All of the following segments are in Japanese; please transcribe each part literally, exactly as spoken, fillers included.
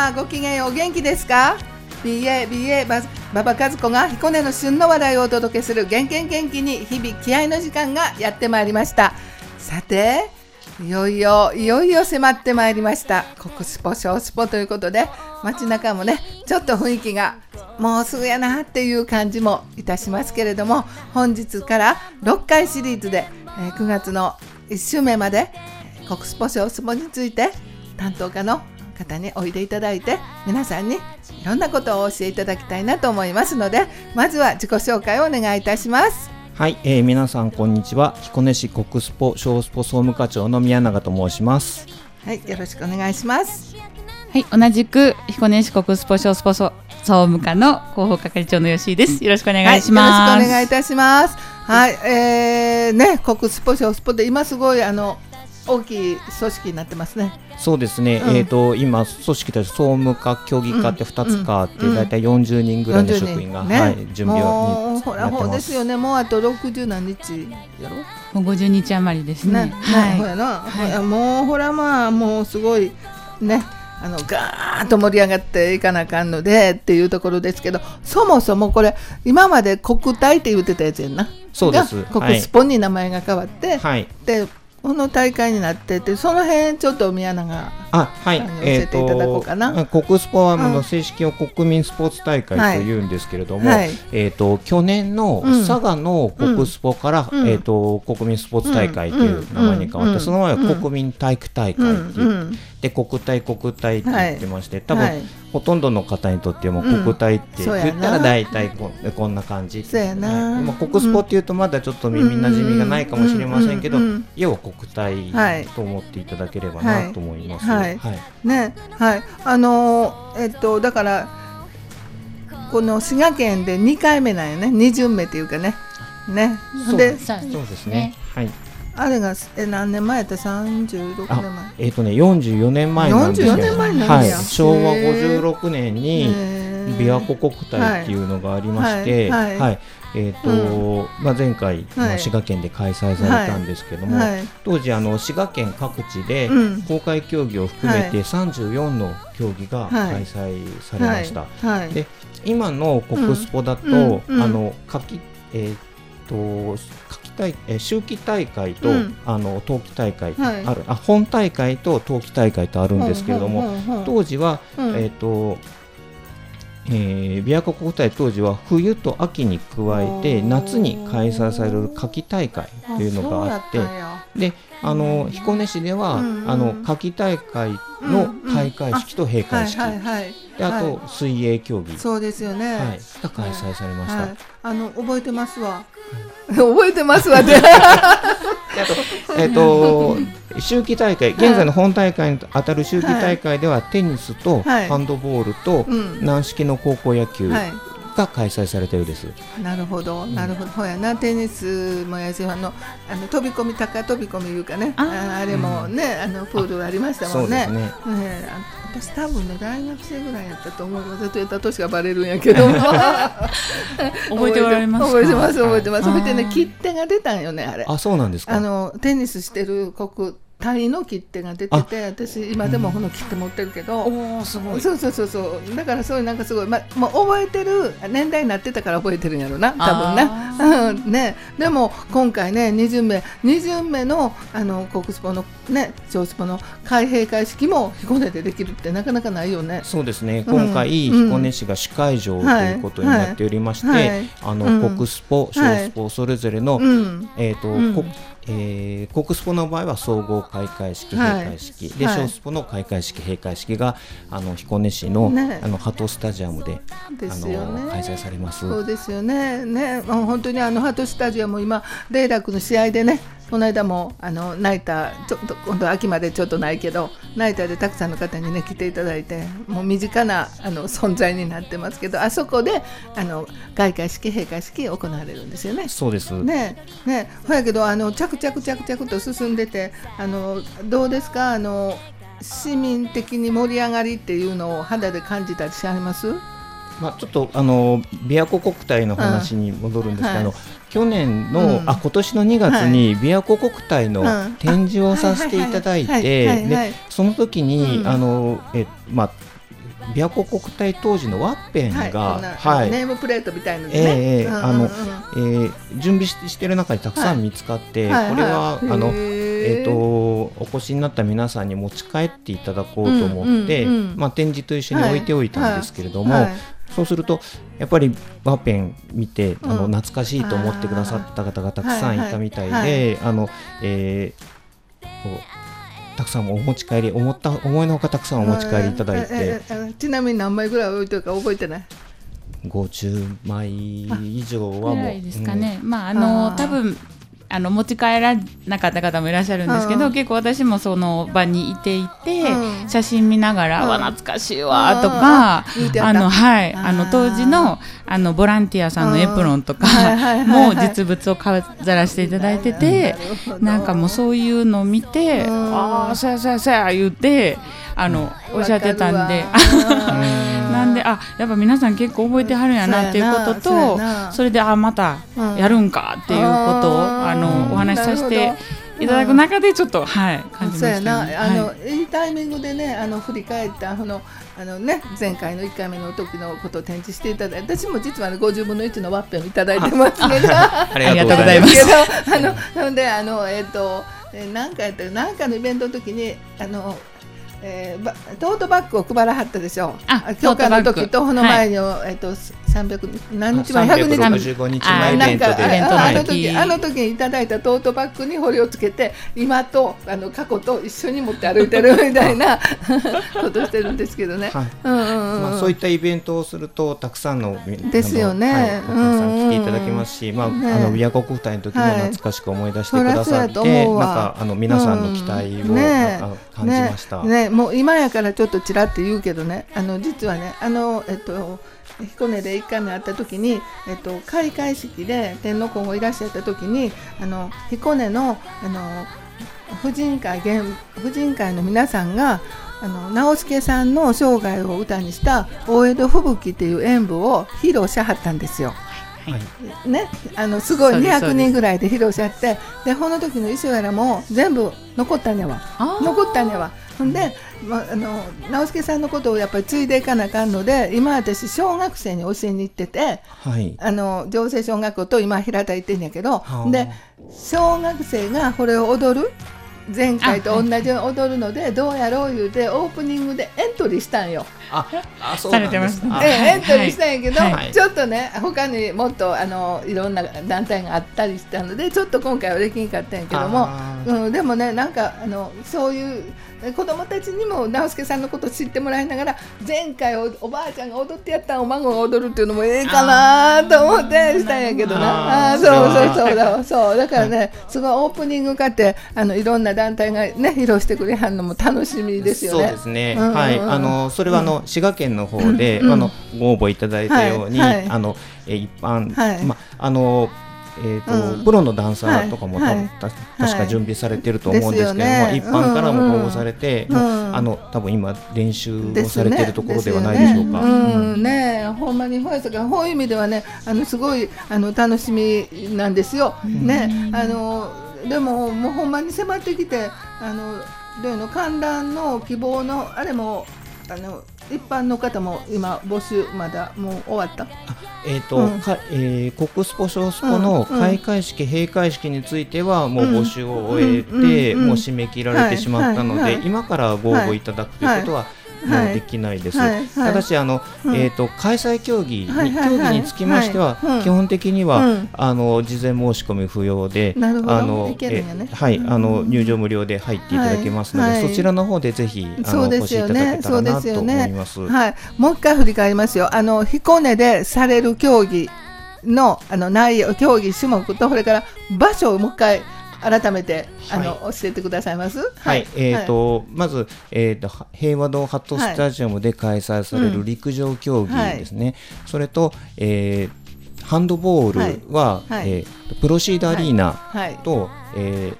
様ごきげんよう、お元気ですか？ ビーエービーエー 馬場和子が彦根の旬の話題をお届けする元気元気に日々気合いの時間がやってまいりました。さていよいよいよいよ迫ってまいりました国スポ小スポということで、街中もねちょっと雰囲気がもうすぐやなっていう感じもいたしますけれども、本日からろっかいシリーズで、えー、くがつのいっ週目まで国スポ小スポについて担当家の方においでいただいて、皆さんにいろんなことをお教えいただきたいなと思いますので、まずは自己紹介をお願いいたします。 はい、えー、皆さんこんにちは。彦根市国スポ小スポ総務課長の宮永と申します。 はい、よろしくお願いします。 はい、同じく彦根市国スポ小スポ総務課の広報係長の吉井です。よろしくお願いします。 はい、よろしくお願いいたします。はい、えー、ね、国スポ小スポで今すごいあの大きい組織になってますね。 そうですね、うん、えーと今組織として総務課協議課ってふたつかあって、うん、だいたいよんじゅうにんぐらいの職員が、ね、はい、準備をにほらほうですよね。もうあとろくじゅうなんにちやろ、 もうごじゅうにち余りですね。 ね、はい、ほらな、はい、もうほらまあもうすごいね、あのガーッと盛り上がっていかなあかんのでっていうところですけど、そもそもこれ今まで国体って言ってたやつやんな。 そうです。 国スポに名前が変わって、はい、でこの大会になってて、その辺ちょっと宮永があ、はい、 教えていただこうかな。 えー、国スポはの正式を国民スポーツ大会というんですけれども、はいはい、えー、と去年の佐賀の国スポから、うん、えー、と国民スポーツ大会という名前に変わって、うん、その前は国民体育大会っていう、うん、で国体国体って言ってまして、多分、はい、ほとんどの方にとっても国体って言ったら大体 こ, こんな感じ。 そうやな、 はい、国スポっていうとまだちょっと耳なじみがないかもしれませんけど、要は国体と思っていただければなと思います。 はいはいはい、ね、はい、あのー、えっとだからこの滋賀県でにかいめなんよね、に巡目っていうかね、ね、 そうでそうですね、はい、 あれがえ何年前やった？さんじゅうろくねんまえ。 えっ、ー、とねよんじゅうよねんまえなんですよ。 よんじゅうよねんまえなんや、 はい、しょうわごじゅうろくねんに琵琶湖国体っていうのがありまして、はいはいはい、えーとうんまあ、前回、はい、滋賀県で開催されたんですけども、はいはい、当時あの滋賀県各地で公開競技を含めてさんじゅうよんの競技が開催されました。はいはいはい、で今の国スポだと、うんうん、あの夏季、えーと夏季大えー、秋季大会と、うん、あの冬季大会ある、はい、あ本大会と冬季大会とあるんですけれども、ほうほうほうほう、当時は、うん、えーとえー、琵琶湖国体当時は冬と秋に加えて夏に開催される夏季大会というのがあって、であの彦根市では、うんうん、あの夏季大会の開会式と閉会式、うんうん、あ、はいはいはい、であと、はい、水泳競技、 そうですよね、 はい、が開催されました。はいはい、 あの覚えてますわ覚えてますわってえっと秋季大会、現在の本大会に当たる秋季大会では、はい、テニスとハンドボールと軟式の高校野球が開催されているです。 なるほど、なるほど、ほやな、テニスもやし、あのあの飛び込み、高飛び込みいうかね、あ, あれもね、うん、あのプールありましたもんね。そうですね。ね、私多分ね大学生ぐらいやったと思います。ずっとやった年がバレるんやけど覚えておられますか？ 覚えてます覚えてます。それでね、切手が出たんよね、あれ。 あ、そうなんですか。 あのテニスしてる国体の切手が出てて、私今でもこの切手持ってるけど、 おー、すごい。 そうそうそうそう、だからそういうなんかすごい、ま、もう覚えてる年代になってたから覚えてるんやろな、多分な、うん、ね。でも今回ねに巡目に巡目のあの国スポのね小スポの開閉会式も彦根でできるってなかなかないよね。 そうですね、今回、うん、彦根市が司会場ということになっておりまして、はいはい、あの、うん、国スポ小スポそれぞれの、はい、えっ、ー、と、うんこえー、国スポの場合は総合開会式、閉会式、はい、で、はい、小スポの開会式、閉会式があの彦根市の、ね、あのハトスタジアムで、 ですよね、 あの開催されます。 そうですよね。ね、もう本当にあのハトスタジアム今レイラクの試合でね、この間もあのナイターちょっと今度秋までちょっとないけどナイターでたくさんの方にね来ていただいて、もう身近なあの存在になってますけど、あそこであの開会式閉会式行われるんですよね。 そうですね。ね、ほやけどあの着々着々と進んでて、あのどうですか、あの市民的に盛り上がりっていうのを肌で感じたりしあります？ まあ、ちょっとあの琵琶湖国体の話に戻るんですけど、うん、はい、あの去年の、うん、あ今年のにがつに琵琶湖国体の展示をさせていただいて、でその時に、うん、あのえまあ琵琶湖国体当時のワッペンが、 はいはい、ネームプレートみたいなのね、 えーあのえー、準備している中にたくさん見つかって、はい、これは、はいはい、あのえー、とお越しになった皆さんに持ち帰っていただこうと思って、うんうんうん、まあ、展示と一緒に置いておいたんですけれども、はいはい、そうするとやっぱりワッペン見て、うん、あの懐かしいと思ってくださった方がたくさんいたみたいで、はいはいはい、あのえー、こうたくさんお持ち帰り思った思いのほかたくさんお持ち帰りいただいて、 ちなみに何枚ぐらい置いてるか覚えてない？ ごじゅうまい以上はもうぐらいですかね、うん、まああの多分あの持ち帰らなかった方もいらっしゃるんですけど、うん、結構私もその場にいていて、うん、写真見ながら、うん、わ懐かしいわとか、うん、あのはいあの当時のあのボランティアさんのエプロンとかも実物を飾らせていただいてて、なんかもうそういうのを見て、うん、ああそうやそうやそうや言ってあのおっしゃってたんでなんであやっぱ皆さん結構覚えてはるんやなっていうことと、 そ, それであまたやるんかっていうことを、うん、あのお話しさせていただく中でちょっと、うん、はい感じました、ね、そうやなあの、はい、いいタイミングでねあの振り返ったあのあのね、前回のいっかいめの時のことを展示していただいて、私も実は、ね、ごじゅうぶんのいちのワッペンをいただいてますけどありがとうございますあのなのであの、えーとえー、何かやった何かのイベントの時にあのえー、トートバッグを配らはったでしょう。教科の時とこの前の、はい、えー、とさんびゃく何日前ひゃくにちさんびゃくろくじゅうごにちまえイベントであの時あの時にいただいたトートバッグに彫りをつけて今とあの過去と一緒に持って歩いてるみたいなことしてるんですけどね、はいうんうんうんまあ、そういったイベントをするとたくさんのですよね、 はい、お客さん来ていただきますし、うんうんまあ、あの琵琶湖国体の時も懐かしく思い出してくださって、はい、なんかあの皆さんの期待を、うんね、感じました、 ねね、もう今やからちょっとちらって言うけどねあの実はねあの、えっと、彦根でいっかいめ会った時に、えっと、開会式で天皇皇后いらっしゃった時にあの彦根の、あの婦人会婦人会の皆さんがあの直輔さんの生涯を歌にした大江戸吹雪っていう演舞を披露しはったんですよ。はいね、あのすごいにひゃくにんぐらいで披露しちゃってでこの時の衣装やらも全部残ったんやわ残ったんやわほんで、ま、あの直輔さんのことをやっぱり継いでいかなあかんので今私小学生に教えに行ってて、はい、あの城西小学校と今平田行ってんやけどで小学生がこれを踊る前回と同じように踊るのでどうやろう言うてオープニングでエントリーしたんよ。 ああそうなんですね、エントリーしたんやけど、はい、ちょっとね他にもっとあのいろんな団体があったりしたのでちょっと今回はできんかったんやけども、うん、でもねなんかあのそういう子供たちにも直輔さんのことを知ってもらいながら前回 お, おばあちゃんが踊ってやったお孫が踊るっていうのもええかなと思ってしたんやけどなああそうそうそうだそうだからねすごいオープニングかってあのいろんな団体がね披露してくれはんのも楽しみですよね。 そうですね、うんうん、はいあのそれはあの、うん、滋賀県の方で、うん、あのご応募いただいたように、はいはい、あのえ一般、はいまあのえーとうん、プロのダンサーとかも、はい、た確か準備されていると思うんですけども、はいね、一般からも応募されて、うんうん、あの多分今練習をされているところではないでしょうか。 ねうんうん、ねほんまにそういう意味ではねあのすごいあの楽しみなんですよ。うん、ねあのでももうほんまに迫ってきてあの例の観覧の希望のあれもあの一般の方も今募集まだもう終わった。 えーとうんかえー、国スポ小スポの開会式、うん、閉会式についてはもう募集を終えて、うん、もう締め切られてしまったので、はいはい、今からご応募いただくということは、はいもうできないです、はいはい、ただしあの、うんえー、と開催競技に、はいはいはい、競技につきましては、はい、基本的には、うん、あの事前申し込み不要で、あの、えはい、あの入場無料で入っていただけますので、はいはい、そちらの方でぜひあの、ね、お越しいただけたらなと思います。 はい、もう一回振り返りますよ。あの彦根でされる競技の、あの内容競技種目とそれから場所をもう一回改めてあの、はい、教えてくださいます。はい、 はい、えーとはい、まず、えーと、平和堂ハットスタジアムで開催される陸上競技ですね、はいうん、それと、えー、ハンドボールは、はいはいえー、プロシードアリーナと、はいえー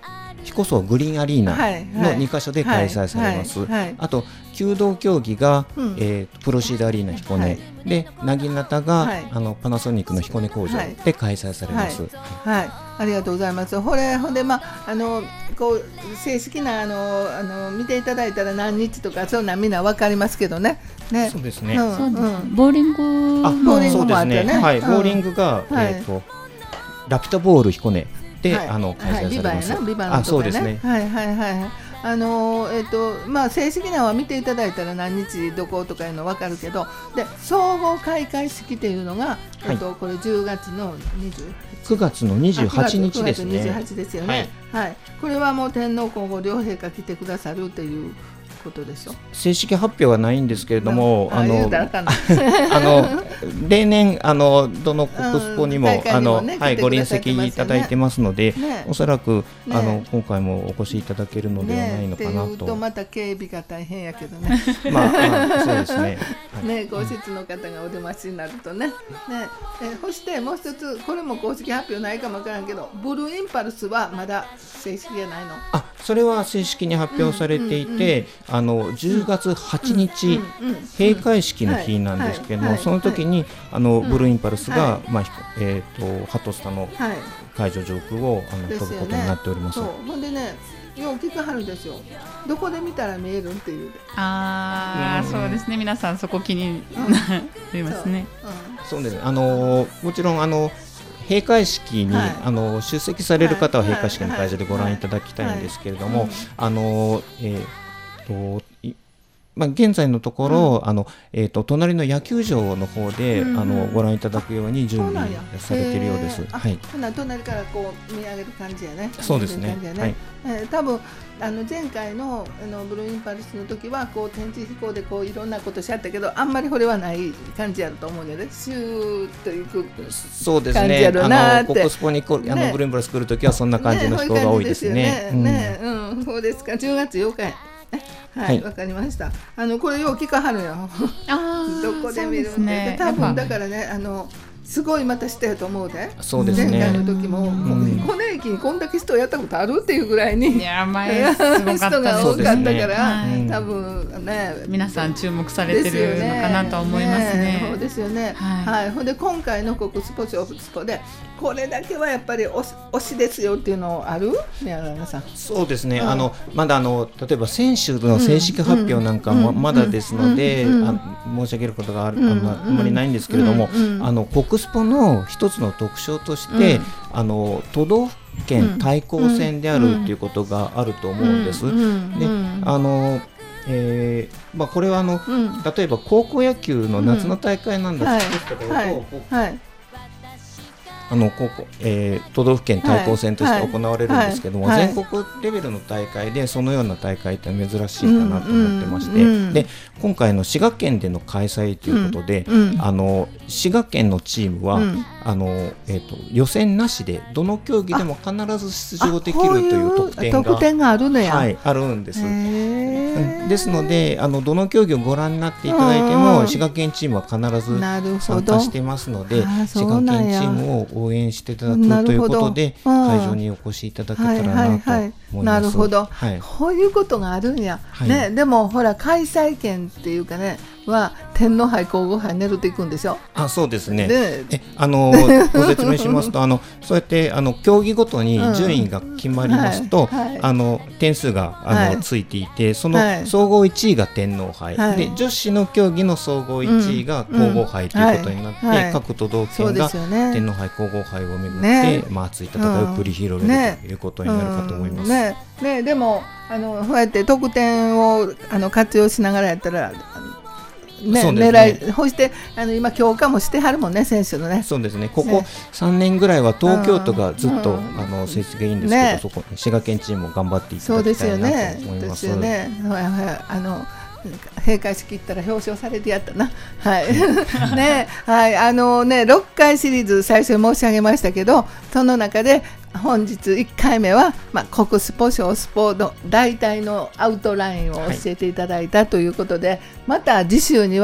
彦総グリーンアリーナのにかしょで開催されます。あと弓道競技が、うんえー、プロシードアリーナ彦根、はい、で薙刀が、はい、あのパナソニックの彦根工場で開催されます。 はいはいはい、ありがとうございます。これほんで、まあ、あのこう正式なあのあの見ていただいたら何日とかそんなみんな分かりますけどね。ねそうですね。 うんうん、ボーリングあボーリングもあってね。ねはい、ボーリングが、うんえーとはい、ラピュタボール彦根で、はい、あの開催されます。 はい、ビバンのとかね。はいはいはい。あのーえーとまあ、正式なのは見ていただいたら何日どことかいうの分かるけどで総合開会式というのが、はいえー、とこれじゅうがつのにじゅうはちくがつのにじゅうはちにちですね。 くがつにじゅうはちですよね、はいはい、これはもう天皇皇后両陛下来てくださるということでしょ。 正式発表はないんですけれども、 あのあの例年あのどの国スポにも、うん、あの、ねはい、ご臨席いただいてますので、ね、おそらく、ね、あの今回もお越しいただけるのではないのかなと。ね、っていうとまた警備が大変やけどね。 まあ、まあ、そうですね。 ね、皇室の方がお出ましになるとね。ねえそしてもう一つこれも公式発表ないかもわからんけど、ブルーインパルスはまだ正式じゃないの？ あ、それは正式に発表されていて。うんうんうんあのじゅうがつはちにち、うんうんうん、閉会式の日なんですけども、はいはい、その時にあの、うん、ブルーインパルスが、はいまあえー、とハトスタの会場上空をあの、ね、飛ぶことになっております。 そうほんでねよう聞かはるんですよ。どこで見たら見えるっていうああ、うん、そうですね。皆さんそこ気になりますね。 そう、うん、そうです。あのもちろんあの閉会式に、はい、あの出席される方は閉会式の会場でご覧いただきたいんですけれども、あの、えーとまあ、現在のところ、うんあのえー、と隣の野球場の方で、うんうん、あのご覧いただくように準備されているようです。はい、 隣からこう見上げる感じやね。 そうですね。 ねはいえー、多分あの前回 の, あのブルーインパルスの時はこう展示飛行でこういろんなことしちゃったけどあんまりこれはない感じやると思うんでね。シューッといく感じやるなーって。 そうですね。あのココスポにこ、ね、あのブルーインパルス来る時はそんな感じの人が多いですね。 ね、うん、うん、そうですか。じゅうがつようかや。はい、わ、はい、かりました。あのこれよう聞かはるよ。あどこで見るんで、ね、多分だからねあのすごいまたしてると思うで。 そうですね。 前回の時も彦根駅にこんだけ人やったことあるっていうぐらいにいや前すごかった人が多かったから、ねはい、 多分ね皆さん注目されてるのかなと思いますね。 ねそうですよね。はい。はい、ほんで今回の国スポショースポでこれだけはやっぱり推しですよっていうのある？宮原さん。 そうですね。うん、あのまだあの例えば選手の正式発表なんかもまだですので、うんうん、あ申し上げることがある、うん、あ, まあんまりないんですけれども、うんうん、あの国スポの一つの特徴として、うん、あの都道府県対抗戦であるということがあると思うんです。で、あのえーまあ、これはあの、うん、例えば高校野球の夏の大会なんだとところと、はいはいはいあの高校えー、都道府県対抗戦として行われるんですけども、はいはい、全国レベルの大会でそのような大会って珍しいかなと思ってまして、うんうん、で今回の滋賀県での開催ということで、うんうん、あの滋賀県のチームは、うん、あのえー、と予選なしでどの競技でも必ず出場できるという特典 が, 特典があるのや、 はい、あるんです。ですのであのどの競技をご覧になっていただいても滋賀県チームは必ず参加していますので滋賀県チームを応援していただくということで会場にお越しいただけたらなと思います。 なるほど、はい、こういうことがあるんや、はいね、でもほら開催権っていうかねは天皇杯皇后杯ネルっていくんでしょ。 あそうですね。えあのご説明しますとあのそうやってあの競技ごとに順位が決まりますと、うんはいはい、あの点数があの、はい、ついていてその総合いちいが天皇杯、はい、で女子の競技の総合いちいが皇后杯ということになって、うんはいはい、各都道府県が天皇杯皇后杯をめぐって、ねまあ、熱い戦いを繰り広げる、うん、ということになるかと思います。 ねね、でもあのこうやって得点をあの活用しながらやったらね、そうですね、狙いそしてあの今強化もしてはるもんね選手のね。 そうですね。ここさんねんぐらいは東京都がずっと、うん、あの成績がいいんですけど、ね、そこ滋賀県チームも頑張っていただきたいなと思います。そうですよね。ですよね。 あの閉会式行ったら表彰されてやったな。はいね、はいあのねろっかいシリーズ最初に申し上げましたけど、その中で本日いっかいめは、まあ、国スポ小スポの大体のアウトラインを教えていただいたということで、はい、また次週には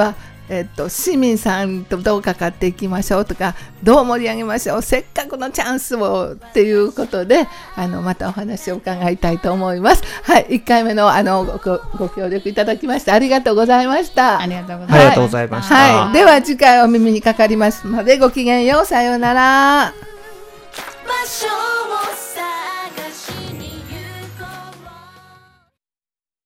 えっと、市民さんとどうかかっていきましょうとか、どう盛り上げましょう、せっかくのチャンスをっていうことで、あのまたお話を伺いたいと思います。はい、いっかいめのあの ご, ご協力いただきましてありがとうございました。 ありがとうございました。 ありがとうございました。 はい、では次回お耳にかかりますのでごきげんよう、さようなら。